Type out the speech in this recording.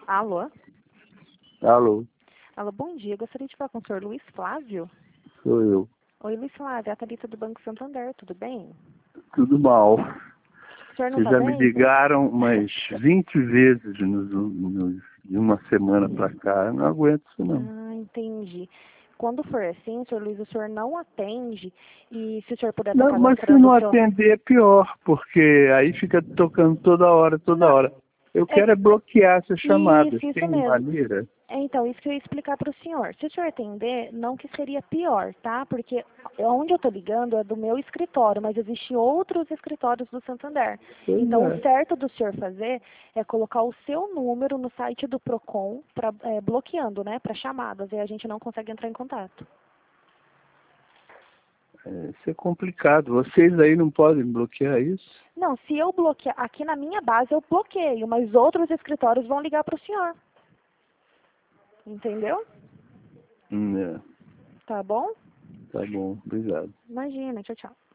Alô? Alô, Alô, bom dia. Gostaria de falar com o senhor Luiz Flávio. sou eu. Oi, Luiz Flávio, é a Thalita do Banco Santander, tudo bem? Tudo mal. O senhor não Vocês tá já me bem? ligaram umas 20 vezes de uma semana pra cá. Eu não aguento isso, não. Ah, entendi. Quando for assim, senhor Luiz, o senhor não atende e se o senhor puder estar Não, mas se cadastrando não o seu... atender é pior, porque aí fica tocando toda hora, toda Não, hora. Eu é quero é bloquear essas chamadas. isso Tem mesmo. maneira? Então, isso que eu ia explicar para o senhor. Se o senhor atender, não que seria pior, tá? Porque onde eu estou ligando é do meu escritório, mas existem outros escritórios do Santander. Pois Então, o é. certo do senhor fazer é colocar o seu número no site do Procon, bloqueando, né, para chamadas, e a gente não consegue entrar em contato. Isso é complicado. Vocês aí não podem bloquear isso? Não, se eu bloquear, aqui na minha base eu bloqueio, mas outros escritórios vão ligar para o senhor. Entendeu? É. Tá bom? Tá bom, obrigado. Imagina, tchau, tchau.